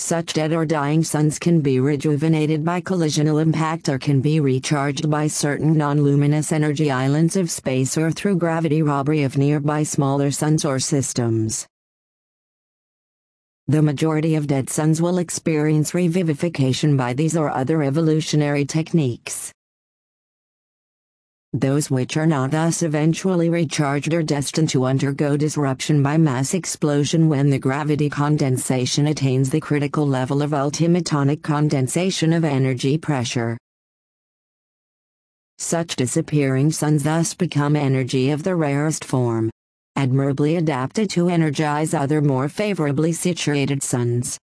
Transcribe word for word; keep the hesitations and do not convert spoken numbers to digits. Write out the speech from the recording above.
Such dead or dying suns can be rejuvenated by collisional impact or can be recharged by certain non-luminous energy islands of space or through gravity robbery of nearby smaller suns or systems. The majority of dead suns will experience revivification by these or other evolutionary techniques. Those which are not thus eventually recharged are destined to undergo disruption by mass explosion when the gravity condensation attains the critical level of ultimate tonic condensation of energy pressure. Such disappearing suns thus become energy of the rarest form, admirably adapted to energize other more favorably situated suns.